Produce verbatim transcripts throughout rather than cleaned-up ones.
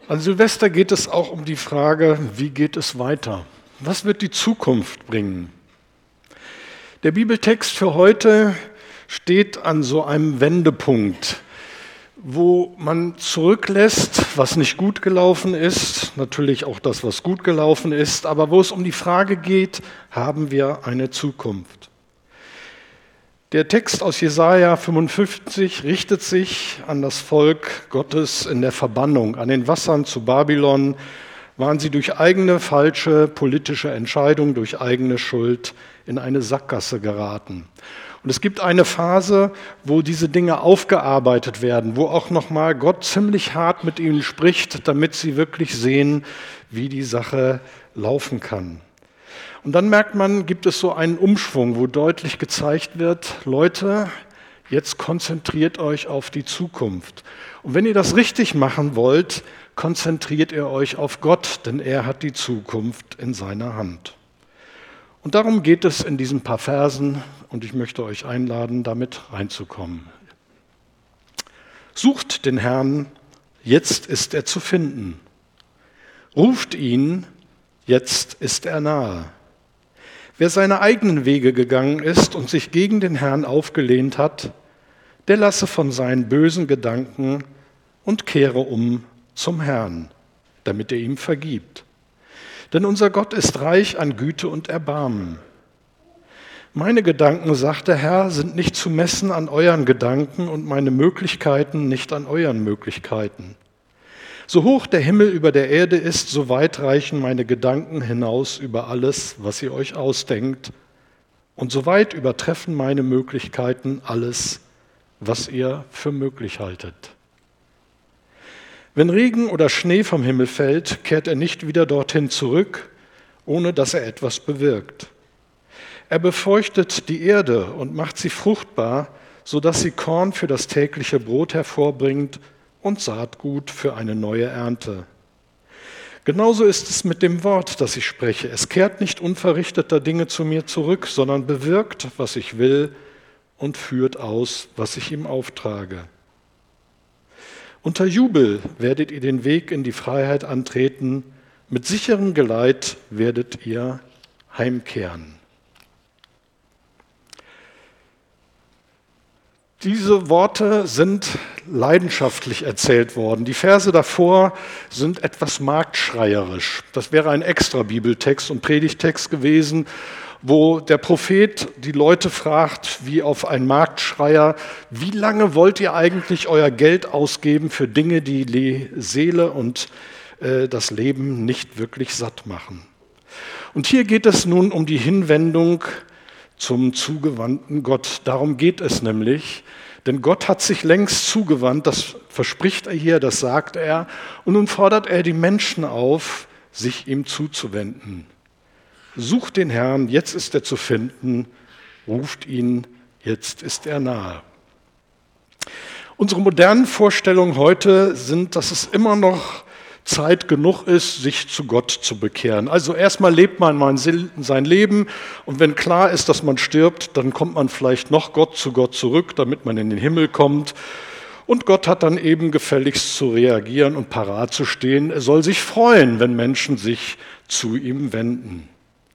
An Silvester geht es auch um die Frage, wie geht es weiter? Was wird die Zukunft bringen? Der Bibeltext für heute steht an so einem Wendepunkt, wo man zurücklässt, was nicht gut gelaufen ist, natürlich auch das, was gut gelaufen ist, aber wo es um die Frage geht, haben wir eine Zukunft? Der Text aus Jesaja fünfundfünfzig richtet sich an das Volk Gottes in der Verbannung. An den Wassern zu Babylon waren sie durch eigene falsche politische Entscheidung, durch eigene Schuld in eine Sackgasse geraten. Und es gibt eine Phase, wo diese Dinge aufgearbeitet werden, wo auch nochmal Gott ziemlich hart mit ihnen spricht, damit sie wirklich sehen, wie die Sache laufen kann. Und dann merkt man, gibt es so einen Umschwung, wo deutlich gezeigt wird, Leute, jetzt konzentriert euch auf die Zukunft. Und wenn ihr das richtig machen wollt, konzentriert ihr euch auf Gott, denn er hat die Zukunft in seiner Hand. Und darum geht es in diesen paar Versen und ich möchte euch einladen, damit reinzukommen. Sucht den Herrn, jetzt ist er zu finden. Ruft ihn, jetzt ist er nahe. Wer seine eigenen Wege gegangen ist und sich gegen den Herrn aufgelehnt hat, der lasse von seinen bösen Gedanken und kehre um zum Herrn, damit er ihm vergibt. Denn unser Gott ist reich an Güte und Erbarmen. Meine Gedanken, sagt der Herr, sind nicht zu messen an euren Gedanken und meine Möglichkeiten nicht an euren Möglichkeiten. So hoch der Himmel über der Erde ist, so weit reichen meine Gedanken hinaus über alles, was ihr euch ausdenkt. Und so weit übertreffen meine Möglichkeiten alles, was ihr für möglich haltet. Wenn Regen oder Schnee vom Himmel fällt, kehrt er nicht wieder dorthin zurück, ohne dass er etwas bewirkt. Er befeuchtet die Erde und macht sie fruchtbar, sodass sie Korn für das tägliche Brot hervorbringt und Saatgut für eine neue Ernte. Genauso ist es mit dem Wort, das ich spreche. Es kehrt nicht unverrichteter Dinge zu mir zurück, sondern bewirkt, was ich will und führt aus, was ich ihm auftrage. Unter Jubel werdet ihr den Weg in die Freiheit antreten, mit sicherem Geleit werdet ihr heimkehren. Diese Worte sind leidenschaftlich erzählt worden. Die Verse davor sind etwas marktschreierisch. Das wäre ein extra Bibeltext und Predigtext gewesen, wo der Prophet die Leute fragt, wie auf einen Marktschreier, wie lange wollt ihr eigentlich euer Geld ausgeben für Dinge, die die Seele und äh, das Leben nicht wirklich satt machen? Und hier geht es nun um die Hinwendung zum zugewandten Gott. Darum geht es nämlich, denn Gott hat sich längst zugewandt, das verspricht er hier, das sagt er, und nun fordert er die Menschen auf, sich ihm zuzuwenden. Sucht den Herrn, jetzt ist er zu finden, ruft ihn, jetzt ist er nahe. Unsere modernen Vorstellungen heute sind, dass es immer noch Zeit genug ist, sich zu Gott zu bekehren. Also erstmal lebt man sein Leben und wenn klar ist, dass man stirbt, dann kommt man vielleicht noch Gott zu Gott zurück, damit man in den Himmel kommt. Und Gott hat dann eben gefälligst zu reagieren und parat zu stehen. Er soll sich freuen, wenn Menschen sich zu ihm wenden.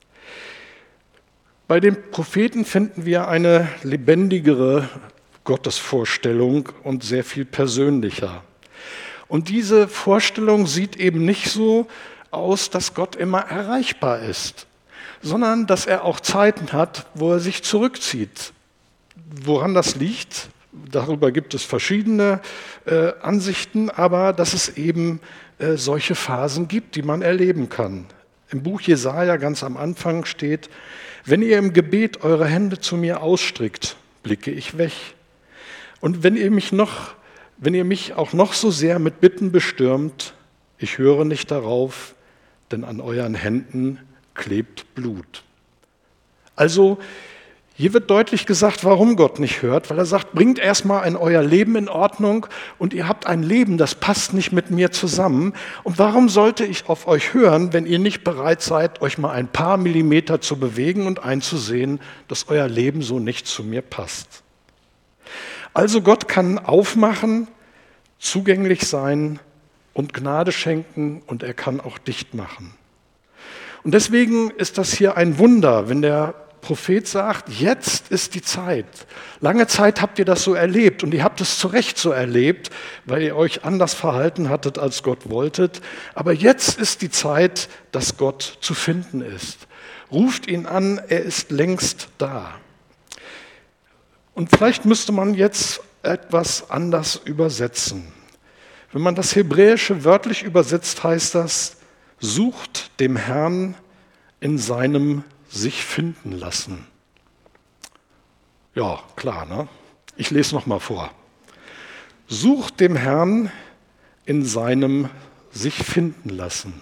Bei den Propheten finden wir eine lebendigere Gottesvorstellung und sehr viel persönlicher. Und diese Vorstellung sieht eben nicht so aus, dass Gott immer erreichbar ist, sondern dass er auch Zeiten hat, wo er sich zurückzieht. Woran das liegt, darüber gibt es verschiedene äh, Ansichten, aber dass es eben äh, solche Phasen gibt, die man erleben kann. Im Buch Jesaja ganz am Anfang steht: Wenn ihr im Gebet eure Hände zu mir ausstreckt, blicke ich weg. Und wenn ihr mich noch Wenn ihr mich auch noch so sehr mit Bitten bestürmt, ich höre nicht darauf, denn an euren Händen klebt Blut. Also hier wird deutlich gesagt, warum Gott nicht hört, weil er sagt, bringt erstmal in euer Leben in Ordnung und ihr habt ein Leben, das passt nicht mit mir zusammen. Und warum sollte ich auf euch hören, wenn ihr nicht bereit seid, euch mal ein paar Millimeter zu bewegen und einzusehen, dass euer Leben so nicht zu mir passt? Also Gott kann aufmachen, zugänglich sein und Gnade schenken und er kann auch dicht machen. Und deswegen ist das hier ein Wunder, wenn der Prophet sagt, jetzt ist die Zeit. Lange Zeit habt ihr das so erlebt und ihr habt es zu Recht so erlebt, weil ihr euch anders verhalten hattet, als Gott wolltet. Aber jetzt ist die Zeit, dass Gott zu finden ist. Ruft ihn an, er ist längst da. Und vielleicht müsste man jetzt etwas anders übersetzen. Wenn man das Hebräische wörtlich übersetzt, heißt das, sucht dem Herrn in seinem sich finden lassen. Ja, klar, ne? Ich lese noch mal vor. Sucht dem Herrn in seinem sich finden lassen.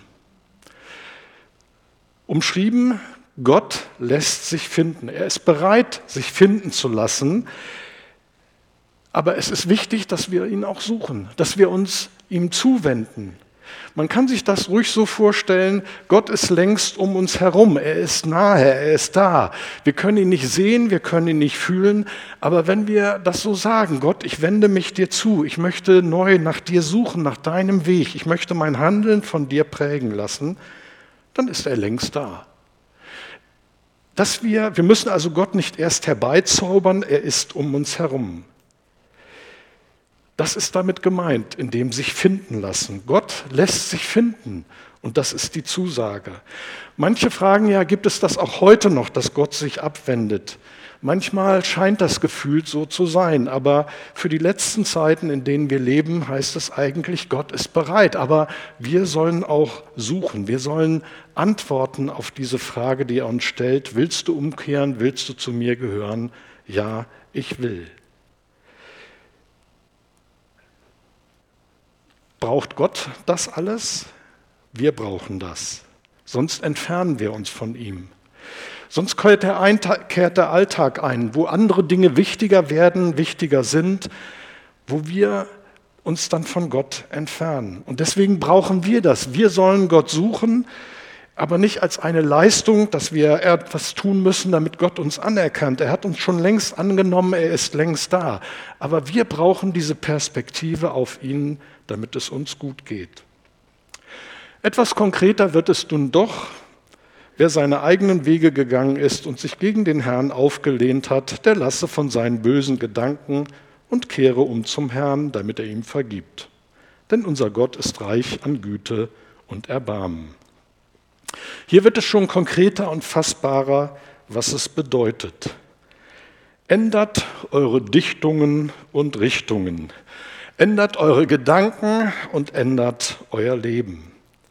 Umschrieben, Gott lässt sich finden. Er ist bereit, sich finden zu lassen. Aber es ist wichtig, dass wir ihn auch suchen, dass wir uns ihm zuwenden. Man kann sich das ruhig so vorstellen, Gott ist längst um uns herum, er ist nahe, er ist da. Wir können ihn nicht sehen, wir können ihn nicht fühlen, aber wenn wir das so sagen, Gott, ich wende mich dir zu, ich möchte neu nach dir suchen, nach deinem Weg, ich möchte mein Handeln von dir prägen lassen, dann ist er längst da. Dass wir, wir müssen also Gott nicht erst herbeizaubern, er ist um uns herum. Das ist damit gemeint, in dem sich finden lassen. Gott lässt sich finden und das ist die Zusage. Manche fragen ja, gibt es das auch heute noch, dass Gott sich abwendet? Manchmal scheint das gefühlt so zu sein, aber für die letzten Zeiten, in denen wir leben, heißt es eigentlich, Gott ist bereit. Aber wir sollen auch suchen, wir sollen antworten auf diese Frage, die er uns stellt. Willst du umkehren, willst du zu mir gehören? Ja, ich will. Braucht Gott das alles? Wir brauchen das. Sonst entfernen wir uns von ihm. Sonst kehrt der, Eintag, kehrt der Alltag ein, wo andere Dinge wichtiger werden, wichtiger sind, wo wir uns dann von Gott entfernen. Und deswegen brauchen wir das. Wir sollen Gott suchen, aber nicht als eine Leistung, dass wir etwas tun müssen, damit Gott uns anerkennt. Er hat uns schon längst angenommen, er ist längst da. Aber wir brauchen diese Perspektive auf ihn, damit es uns gut geht. Etwas konkreter wird es nun doch, wer seine eigenen Wege gegangen ist und sich gegen den Herrn aufgelehnt hat, der lasse von seinen bösen Gedanken und kehre um zum Herrn, damit er ihm vergibt. Denn unser Gott ist reich an Güte und Erbarmen. Hier wird es schon konkreter und fassbarer, was es bedeutet. Ändert eure Dichtungen und Richtungen. Ändert eure Gedanken und ändert euer Leben.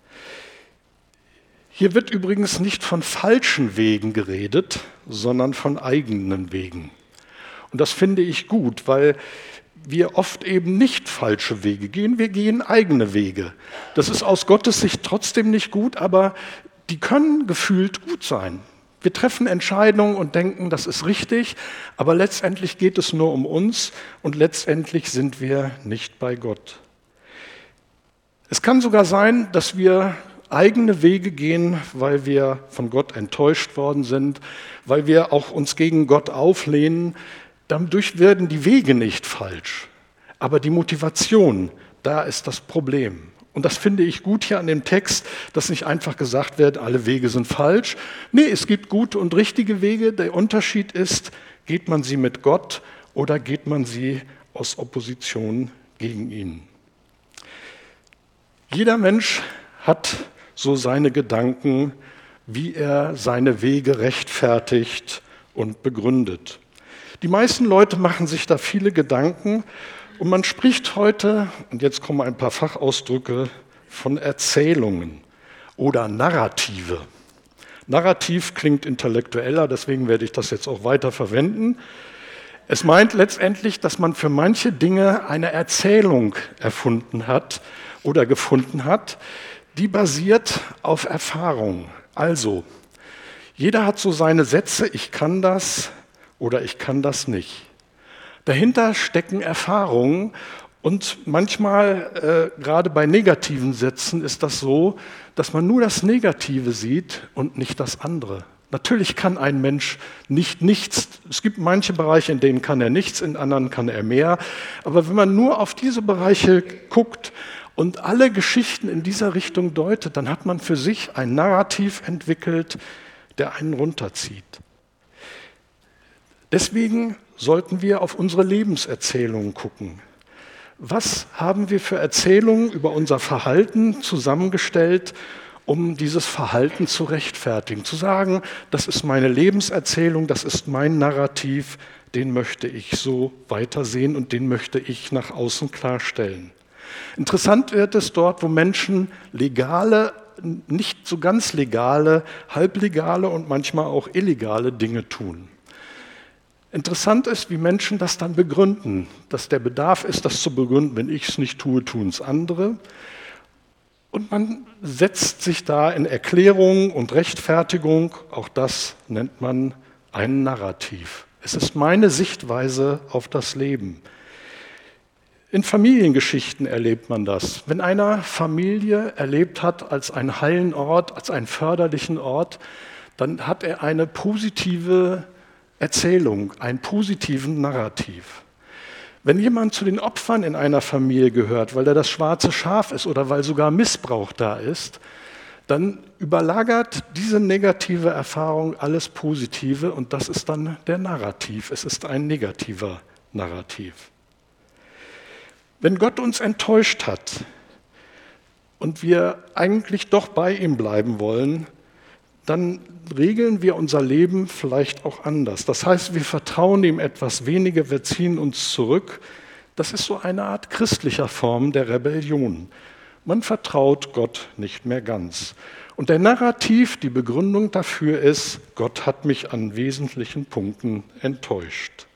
Hier wird übrigens nicht von falschen Wegen geredet, sondern von eigenen Wegen. Und das finde ich gut, weil wir oft eben nicht falsche Wege gehen, wir gehen eigene Wege. Das ist aus Gottes Sicht trotzdem nicht gut, aber die können gefühlt gut sein. Wir treffen Entscheidungen und denken, das ist richtig, aber letztendlich geht es nur um uns und letztendlich sind wir nicht bei Gott. Es kann sogar sein, dass wir eigene Wege gehen, weil wir von Gott enttäuscht worden sind, weil wir auch uns gegen Gott auflehnen. Dadurch werden die Wege nicht falsch, aber die Motivation, da ist das Problem. Und das finde ich gut hier an dem Text, dass nicht einfach gesagt wird, alle Wege sind falsch. Nee, es gibt gute und richtige Wege. Der Unterschied ist, geht man sie mit Gott oder geht man sie aus Opposition gegen ihn. Jeder Mensch hat so seine Gedanken, wie er seine Wege rechtfertigt und begründet. Die meisten Leute machen sich da viele Gedanken. Und man spricht heute, und jetzt kommen ein paar Fachausdrücke, von Erzählungen oder Narrative. Narrativ klingt intellektueller, deswegen werde ich das jetzt auch weiter verwenden. Es meint letztendlich, dass man für manche Dinge eine Erzählung erfunden hat oder gefunden hat, die basiert auf Erfahrung. Also, jeder hat so seine Sätze, ich kann das oder ich kann das nicht. Dahinter stecken Erfahrungen und manchmal, äh, gerade bei negativen Sätzen, ist das so, dass man nur das Negative sieht und nicht das andere. Natürlich kann ein Mensch nicht nichts. Es gibt manche Bereiche, in denen kann er nichts, in anderen kann er mehr. Aber wenn man nur auf diese Bereiche guckt und alle Geschichten in dieser Richtung deutet, dann hat man für sich ein Narrativ entwickelt, der einen runterzieht. Deswegen sollten wir auf unsere Lebenserzählungen gucken. Was haben wir für Erzählungen über unser Verhalten zusammengestellt, um dieses Verhalten zu rechtfertigen? Zu sagen, das ist meine Lebenserzählung, das ist mein Narrativ, den möchte ich so weitersehen und den möchte ich nach außen klarstellen. Interessant wird es dort, wo Menschen legale, nicht so ganz legale, halblegale und manchmal auch illegale Dinge tun. Interessant ist, wie Menschen das dann begründen, dass der Bedarf ist, das zu begründen. Wenn ich es nicht tue, tun es andere. Und man setzt sich da in Erklärung und Rechtfertigung, auch das nennt man ein Narrativ. Es ist meine Sichtweise auf das Leben. In Familiengeschichten erlebt man das. Wenn einer Familie erlebt hat als einen heilen Ort, als einen förderlichen Ort, dann hat er eine positive Erzählung, einen positiven Narrativ. Wenn jemand zu den Opfern in einer Familie gehört, weil er das schwarze Schaf ist oder weil sogar Missbrauch da ist, dann überlagert diese negative Erfahrung alles Positive und das ist dann der Narrativ. Es ist ein negativer Narrativ. Wenn Gott uns enttäuscht hat und wir eigentlich doch bei ihm bleiben wollen, dann regeln wir unser Leben vielleicht auch anders. Das heißt, wir vertrauen ihm etwas weniger, wir ziehen uns zurück. Das ist so eine Art christlicher Form der Rebellion. Man vertraut Gott nicht mehr ganz. Und der Narrativ, die Begründung dafür ist, Gott hat mich an wesentlichen Punkten enttäuscht.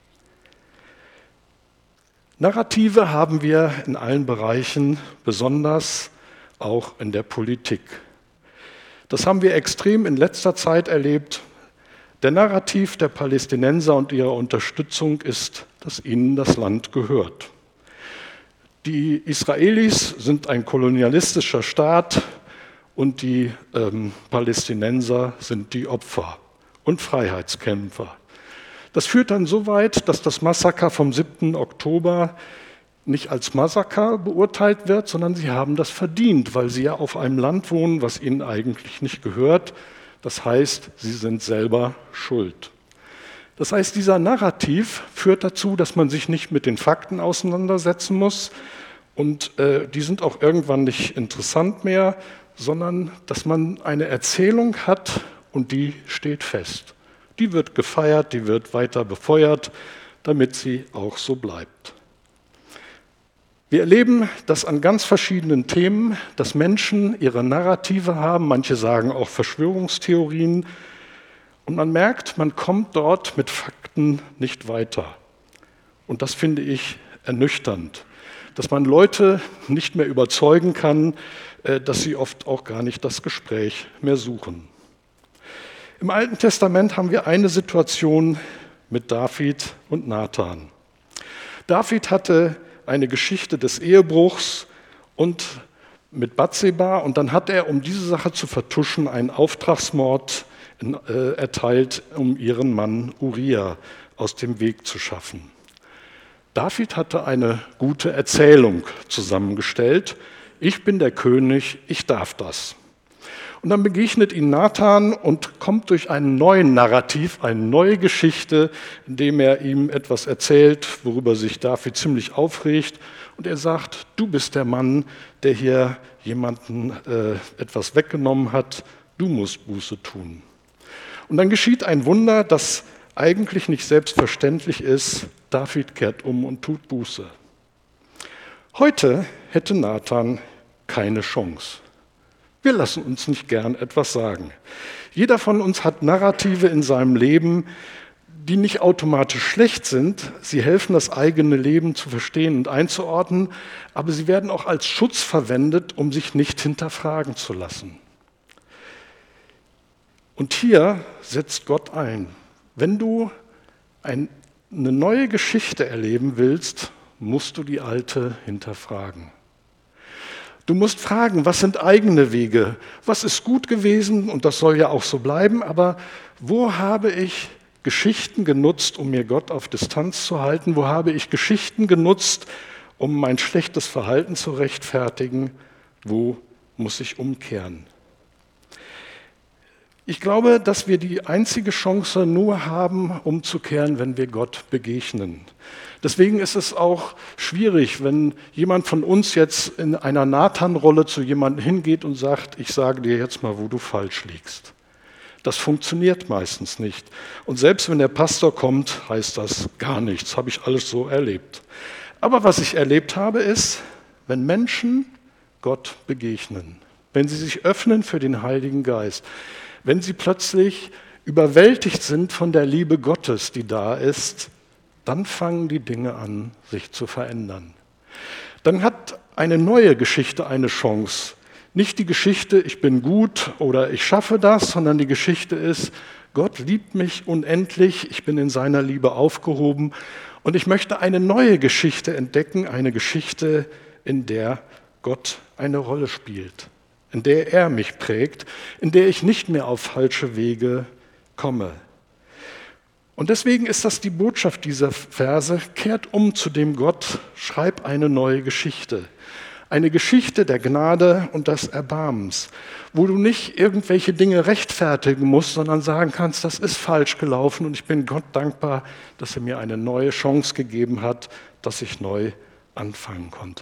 Narrative haben wir in allen Bereichen, besonders auch in der Politik. Das haben wir extrem in letzter Zeit erlebt. Der Narrativ der Palästinenser und ihrer Unterstützung ist, dass ihnen das Land gehört. Die Israelis sind ein kolonialistischer Staat und die ähm, Palästinenser sind die Opfer und Freiheitskämpfer. Das führt dann so weit, dass das Massaker vom siebten Oktober nicht als Massaker beurteilt wird, sondern sie haben das verdient, weil sie ja auf einem Land wohnen, was ihnen eigentlich nicht gehört. Das heißt, sie sind selber schuld. Das heißt, dieser Narrativ führt dazu, dass man sich nicht mit den Fakten auseinandersetzen muss und äh, die sind auch irgendwann nicht interessant mehr, sondern dass man eine Erzählung hat und die steht fest. Die wird gefeiert, die wird weiter befeuert, damit sie auch so bleibt. Wir erleben das an ganz verschiedenen Themen, dass Menschen ihre Narrative haben, manche sagen auch Verschwörungstheorien. Und man merkt, man kommt dort mit Fakten nicht weiter. Und das finde ich ernüchternd, dass man Leute nicht mehr überzeugen kann, dass sie oft auch gar nicht das Gespräch mehr suchen. Im Alten Testament haben wir eine Situation mit David und Nathan. David hatte eine Geschichte des Ehebruchs und mit Bathseba und dann hat er, um diese Sache zu vertuschen, einen Auftragsmord in, äh, erteilt, um ihren Mann Uria aus dem Weg zu schaffen. David hatte eine gute Erzählung zusammengestellt. Ich bin der König, ich darf das. Und dann begegnet ihn Nathan und kommt durch einen neuen Narrativ, eine neue Geschichte, indem er ihm etwas erzählt, worüber sich David ziemlich aufregt. Und er sagt, du bist der Mann, der hier jemanden äh, etwas weggenommen hat, du musst Buße tun. Und dann geschieht ein Wunder, das eigentlich nicht selbstverständlich ist. David kehrt um und tut Buße. Heute hätte Nathan keine Chance. Wir lassen uns nicht gern etwas sagen. Jeder von uns hat Narrative in seinem Leben, die nicht automatisch schlecht sind. Sie helfen, das eigene Leben zu verstehen und einzuordnen, aber sie werden auch als Schutz verwendet, um sich nicht hinterfragen zu lassen. Und hier setzt Gott ein. Wenn du ein, eine neue Geschichte erleben willst, musst du die alte hinterfragen. Du musst fragen, was sind eigene Wege? Was ist gut gewesen? Und das soll ja auch so bleiben. Aber wo habe ich Geschichten genutzt, um mir Gott auf Distanz zu halten? Wo habe ich Geschichten genutzt, um mein schlechtes Verhalten zu rechtfertigen? Wo muss ich umkehren? Ich glaube, dass wir die einzige Chance nur haben, umzukehren, wenn wir Gott begegnen. Deswegen ist es auch schwierig, wenn jemand von uns jetzt in einer Nathan-Rolle zu jemandem hingeht und sagt, ich sage dir jetzt mal, wo du falsch liegst. Das funktioniert meistens nicht. Und selbst wenn der Pastor kommt, heißt das gar nichts. Habe ich alles so erlebt. Aber was ich erlebt habe, ist, wenn Menschen Gott begegnen, wenn sie sich öffnen für den Heiligen Geist, wenn sie plötzlich überwältigt sind von der Liebe Gottes, die da ist, dann fangen die Dinge an, sich zu verändern. Dann hat eine neue Geschichte eine Chance. Nicht die Geschichte, ich bin gut oder ich schaffe das, sondern die Geschichte ist, Gott liebt mich unendlich, ich bin in seiner Liebe aufgehoben und ich möchte eine neue Geschichte entdecken, eine Geschichte, in der Gott eine Rolle spielt, in der er mich prägt, in der ich nicht mehr auf falsche Wege komme. Und deswegen ist das die Botschaft dieser Verse, kehrt um zu dem Gott, schreib eine neue Geschichte. Eine Geschichte der Gnade und des Erbarmens, wo du nicht irgendwelche Dinge rechtfertigen musst, sondern sagen kannst, das ist falsch gelaufen und ich bin Gott dankbar, dass er mir eine neue Chance gegeben hat, dass ich neu anfangen konnte.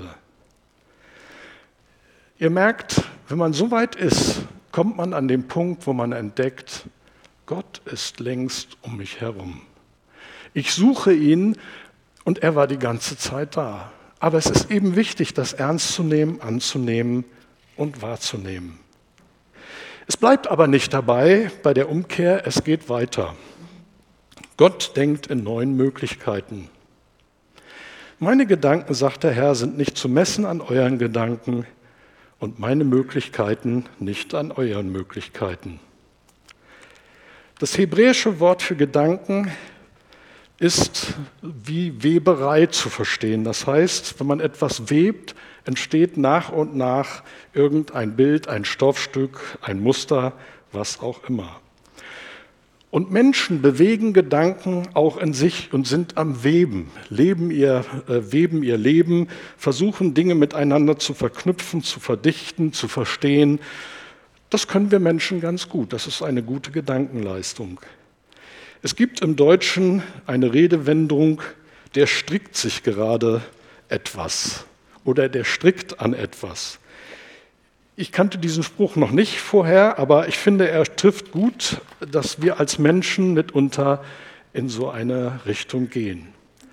Ihr merkt, wenn man so weit ist, kommt man an den Punkt, wo man entdeckt, Gott ist längst um mich herum. Ich suche ihn und er war die ganze Zeit da. Aber es ist eben wichtig, das ernst zu nehmen, anzunehmen und wahrzunehmen. Es bleibt aber nicht dabei bei der Umkehr, es geht weiter. Gott denkt in neuen Möglichkeiten. Meine Gedanken, sagt der Herr, sind nicht zu messen an euren Gedanken und meine Möglichkeiten nicht an euren Möglichkeiten. Das hebräische Wort für Gedanken ist wie Weberei zu verstehen. Das heißt, wenn man etwas webt, entsteht nach und nach irgendein Bild, ein Stoffstück, ein Muster, was auch immer. Und Menschen bewegen Gedanken auch in sich und sind am Weben, leben ihr, äh, weben ihr Leben, versuchen Dinge miteinander zu verknüpfen, zu verdichten, zu verstehen. Das können wir Menschen ganz gut. Das ist eine gute Gedankenleistung. Es gibt im Deutschen eine Redewendung, der strickt sich gerade etwas oder der strickt an etwas. Ich kannte diesen Spruch noch nicht vorher, aber ich finde, er trifft gut, dass wir als Menschen mitunter in so eine Richtung gehen.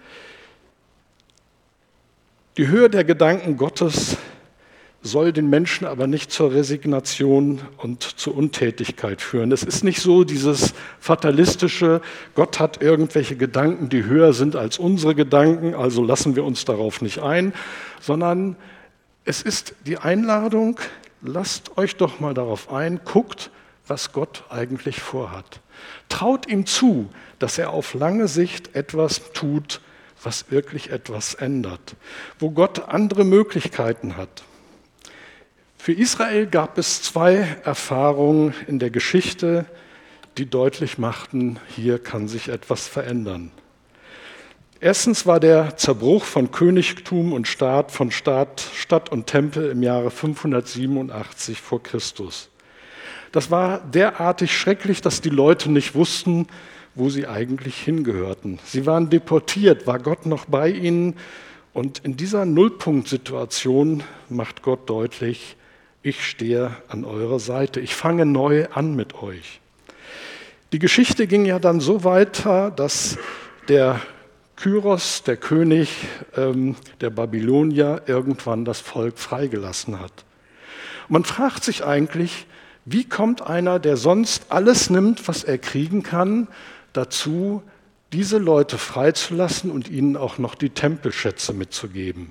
Die Höhe der Gedanken Gottes soll den Menschen aber nicht zur Resignation und zur Untätigkeit führen. Es ist nicht so dieses fatalistische, Gott hat irgendwelche Gedanken, die höher sind als unsere Gedanken, also lassen wir uns darauf nicht ein, sondern es ist die Einladung, lasst euch doch mal darauf ein, guckt, was Gott eigentlich vorhat. Traut ihm zu, dass er auf lange Sicht etwas tut, was wirklich etwas ändert, wo Gott andere Möglichkeiten hat. Für Israel gab es zwei Erfahrungen in der Geschichte, die deutlich machten, hier kann sich etwas verändern. Erstens war der Zerbruch von Königtum und Staat, von Staat, Stadt und Tempel im Jahre fünfhundertsiebenundachtzig vor Christus. Das war derartig schrecklich, dass die Leute nicht wussten, wo sie eigentlich hingehörten. Sie waren deportiert, war Gott noch bei ihnen? Und in dieser Nullpunktsituation macht Gott deutlich, ich stehe an eurer Seite, ich fange neu an mit euch. Die Geschichte ging ja dann so weiter, dass der Kyros, der König ähm, der Babylonier, irgendwann das Volk freigelassen hat. Und man fragt sich eigentlich, wie kommt einer, der sonst alles nimmt, was er kriegen kann, dazu, diese Leute freizulassen und ihnen auch noch die Tempelschätze mitzugeben?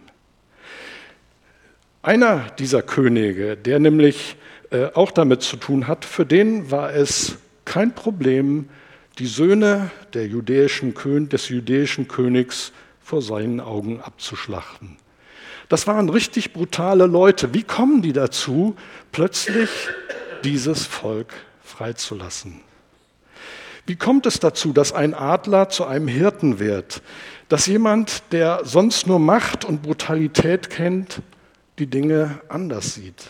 Einer dieser Könige, der nämlich äh, auch damit zu tun hat, für den war es kein Problem, die Söhne der jüdischen, des jüdischen Königs vor seinen Augen abzuschlachten. Das waren richtig brutale Leute. Wie kommen die dazu, plötzlich dieses Volk freizulassen? Wie kommt es dazu, dass ein Adler zu einem Hirten wird? Dass jemand, der sonst nur Macht und Brutalität kennt, die Dinge anders sieht?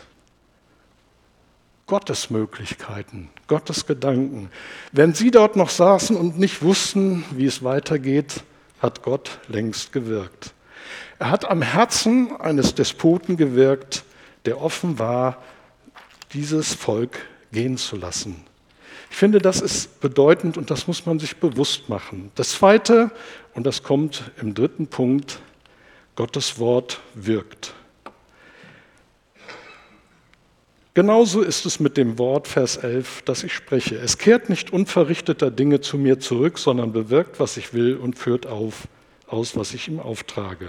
Gottes Möglichkeiten, Gottes Gedanken. Während sie dort noch saßen und nicht wussten, wie es weitergeht, hat Gott längst gewirkt. Er hat am Herzen eines Despoten gewirkt, der offen war, dieses Volk gehen zu lassen. Ich finde, das ist bedeutend und das muss man sich bewusst machen. Das Zweite, und das kommt im dritten Punkt, Gottes Wort wirkt. Genauso ist es mit dem Wort, Vers elf, das ich spreche. Es kehrt nicht unverrichteter Dinge zu mir zurück, sondern bewirkt, was ich will und führt auf, aus, was ich ihm auftrage.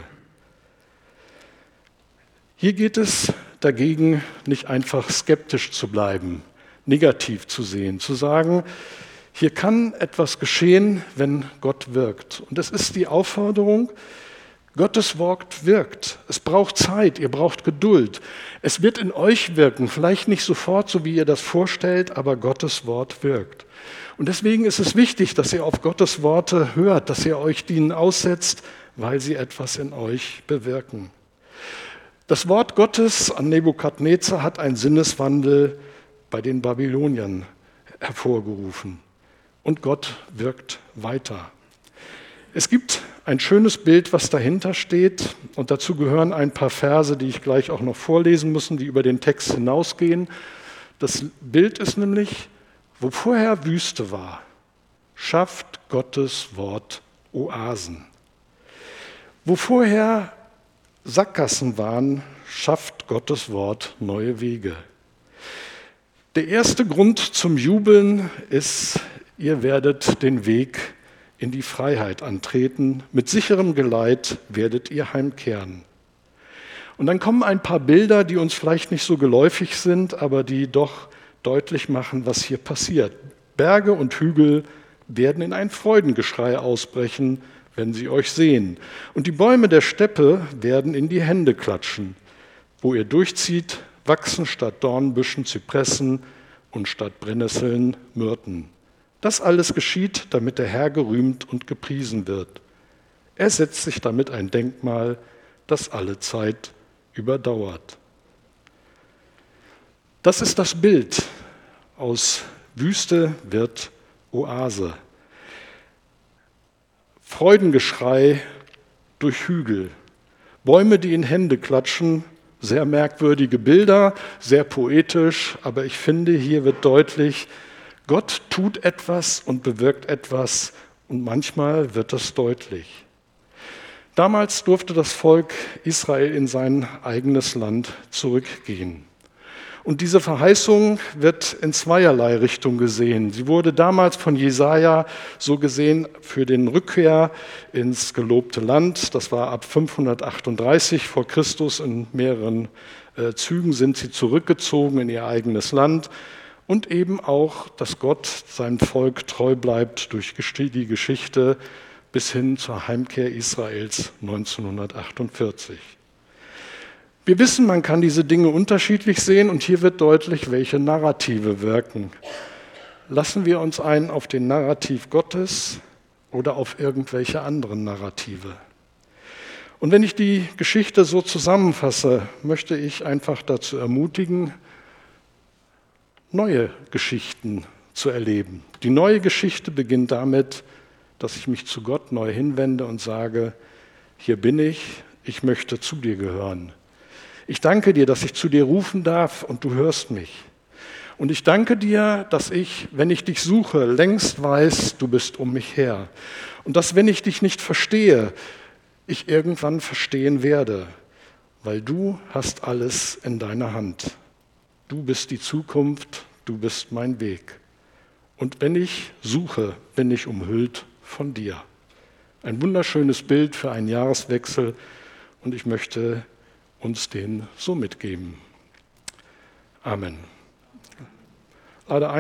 Hier geht es dagegen, nicht einfach skeptisch zu bleiben, negativ zu sehen, zu sagen, hier kann etwas geschehen, wenn Gott wirkt. Und es ist die Aufforderung, Gottes Wort wirkt. Es braucht Zeit, ihr braucht Geduld. Es wird in euch wirken, vielleicht nicht sofort, so wie ihr das vorstellt, aber Gottes Wort wirkt. Und deswegen ist es wichtig, dass ihr auf Gottes Worte hört, dass ihr euch denen aussetzt, weil sie etwas in euch bewirken. Das Wort Gottes an Nebukadnezar hat einen Sinneswandel bei den Babyloniern hervorgerufen. Und Gott wirkt weiter. Es gibt ein schönes Bild, was dahinter steht. Und dazu gehören ein paar Verse, die ich gleich auch noch vorlesen muss, die über den Text hinausgehen. Das Bild ist nämlich, wo vorher Wüste war, schafft Gottes Wort Oasen. Wo vorher Sackgassen waren, schafft Gottes Wort neue Wege. Der erste Grund zum Jubeln ist, ihr werdet den Weg in die Freiheit antreten. Mit sicherem Geleit werdet ihr heimkehren. Und dann kommen ein paar Bilder, die uns vielleicht nicht so geläufig sind, aber die doch deutlich machen, was hier passiert. Berge und Hügel werden in ein Freudengeschrei ausbrechen, wenn sie euch sehen. Und die Bäume der Steppe werden in die Hände klatschen. Wo ihr durchzieht, wachsen statt Dornbüschen Zypressen und statt Brennnesseln Myrten. Das alles geschieht, damit der Herr gerühmt und gepriesen wird. Er setzt sich damit ein Denkmal, das alle Zeit überdauert. Das ist das Bild. Aus Wüste wird Oase. Freudengeschrei durch Hügel. Bäume, die in Hände klatschen. Sehr merkwürdige Bilder, sehr poetisch, aber ich finde, hier wird deutlich, Gott tut etwas und bewirkt etwas und manchmal wird das deutlich. Damals durfte das Volk Israel in sein eigenes Land zurückgehen. Und diese Verheißung wird in zweierlei Richtung gesehen. Sie wurde damals von Jesaja so gesehen für den Rückkehr ins gelobte Land. Das war ab fünfhundertachtunddreißig vor Christus. In mehreren äh, Zügen sind sie zurückgezogen in ihr eigenes Land. Und eben auch, dass Gott seinem Volk treu bleibt durch die Geschichte bis hin zur Heimkehr Israels neunzehnhundertachtundvierzig. Wir wissen, man kann diese Dinge unterschiedlich sehen und hier wird deutlich, welche Narrative wirken. Lassen wir uns ein auf den Narrativ Gottes oder auf irgendwelche anderen Narrative. Und wenn ich die Geschichte so zusammenfasse, möchte ich einfach dazu ermutigen, neue Geschichten zu erleben. Die neue Geschichte beginnt damit, dass ich mich zu Gott neu hinwende und sage, hier bin ich, ich möchte zu dir gehören. Ich danke dir, dass ich zu dir rufen darf und du hörst mich. Und ich danke dir, dass ich, wenn ich dich suche, längst weiß, du bist um mich her. Und dass, wenn ich dich nicht verstehe, ich irgendwann verstehen werde, weil du hast alles in deiner Hand. Du bist die Zukunft, du bist mein Weg. Und wenn ich suche, bin ich umhüllt von dir. Ein wunderschönes Bild für einen Jahreswechsel und ich möchte uns den so mitgeben. Amen.